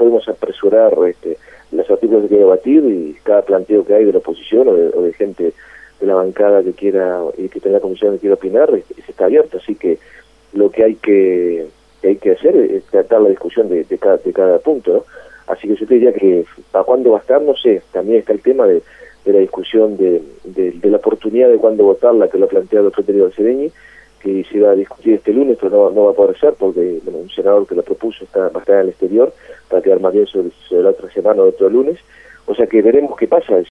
podemos apresurar los artículos que quiera debatir y cada planteo que hay de la oposición o de gente de la bancada que quiera y que tenga comisión que quiera opinar, está abierto, así que lo que hay que hacer es tratar la discusión de cada punto, ¿no? Así que yo te diría que ¿para cuándo va a estar? No sé, también está el tema de la discusión de la oportunidad de cuándo votarla, que lo ha planteado el secretario Alcereñi, que se va a discutir este lunes, pero no va a poder ser porque un senador que lo propuso va a estar en el exterior, para quedar más bien sobre la otra semana o otro lunes, o sea que veremos qué pasa.